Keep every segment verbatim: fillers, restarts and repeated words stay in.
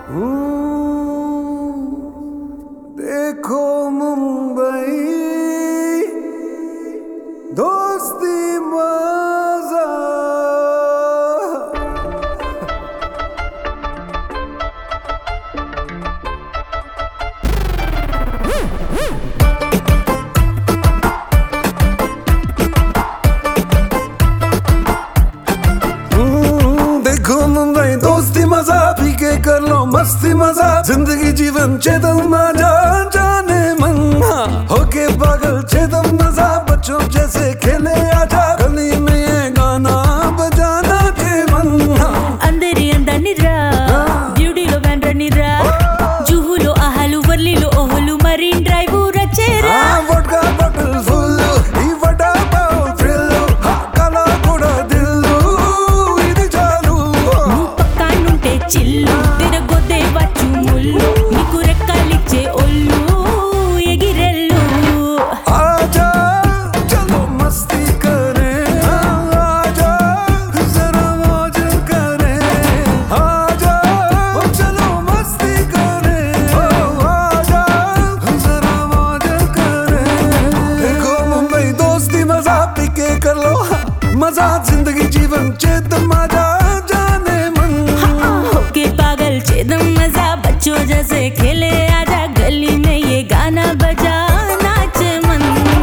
देखो मुंबई दोस्ती मजा देखो मुंबई दोस्ती मजा पी के कर लो मस्ती मजा जिंदगी जीवन चेतन मजा जाने मन होके पागल चेतन मजा बच्चों जैसे खेले आजा गली में ये गाना बजाना के मन అందరి అందాన్ని రా బ్యూటీలో బ్యాండ్రని రా జుహులో ఆహాలు వర్లీలో ఓహలు మరీన్ డ్రైవ్ రచేరా వడ్కా బాటిల్ ఫుల్ ఈ వడా పావ్ థ్రిల్ కలా కూడా దిల్లు ఇది చాలు నువ్వు పక్కనుంటే చిల్లు తిరగొద్దే వచ్చు ముళ్ళు నీకు రెక్కలిచ్చే ఒళ్ళు ఎగిరెళ్ళు आजा चलो मस्ती करें आजा जरा मौज करें आजा चलो मस्ती करें आजा जरा मौज करें देखो मुंबई दोस्ती मजा पी के कर लो मजा जिंदगी जीवन चेत मजा जाने मन होके पागल चेदम मजा बच्चों जैसे खेले आजा गली में ये गाना बजा नाचे मन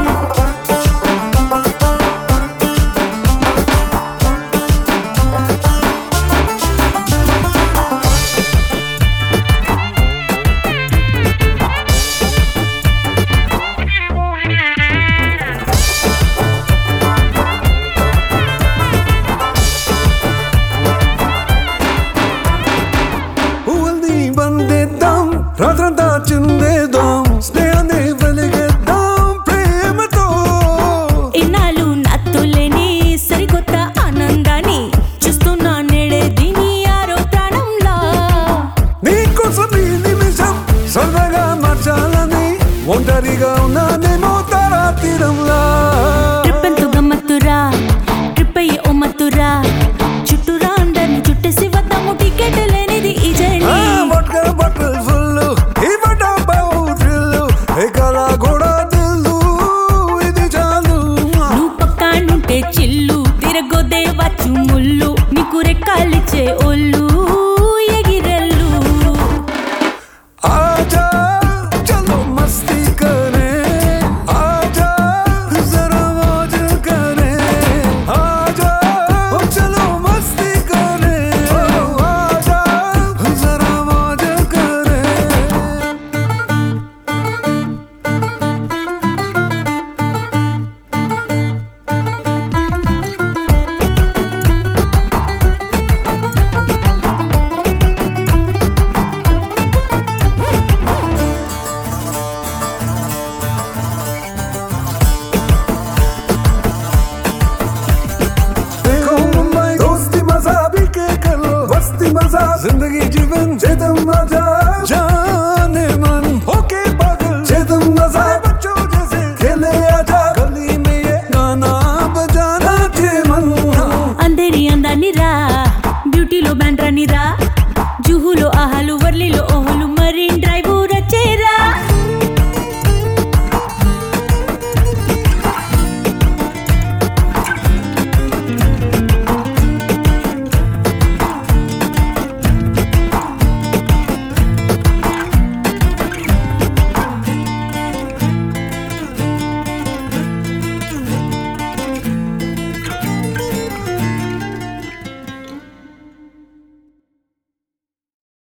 హువల్ని బందేద్దాం రాత్రంతా చిందేద్దాం స్నేహాన్ని వెలిగేద్దాం ప్రేమతో ఇన్నాళ్ళు నాతో లేని సరికొత్త ఆనందాన్ని చూస్తున్నా నేడే దీని ఆరో ప్రాణంలా నీకోసం ఈ నిమిషం సరదాగా మార్చాలని ఒంటరిగా ఉన్నానేమో తారా తీరంలా ట్రిప్ ఎంతో గమ్మత్తురా ట్రిప్ అయ్యే ఓ మత్తురా చుట్టూరా అందరిని చుట్టేసి వద్దాము టికెట్ లేనిది ఈ జర్నీ వడ్కా బాటిల్ ఫుల్ ఈ వడా పావ్ థ్రిల్ ఏ కళ కూడా దిల్లు ఇది చాలు నువ్వు పక్కనుంటే చిల్లు తిరగొద్దే వచ్చు ముళ్ళు నీకు రెక్కాలిచ్చే ఒళ్ళు ఎగిరెళ్ళు आजा चलो मस्ती करें आजा जरा मौज करें आजा चलो मस्ती करें आजा जरा मौज करें देखो मुंबई दोस्ती मजा भी के कर लो मस्ती मजा जिंदगी जीवन चेतन मजा जाने मन होके पागल चेतन मजा बच्चों जैसे खेले आजा गली में ये गाना बजाना के मन అందరి అందాన్ని రా బ్యూటీలో బ్యాండ్రని రా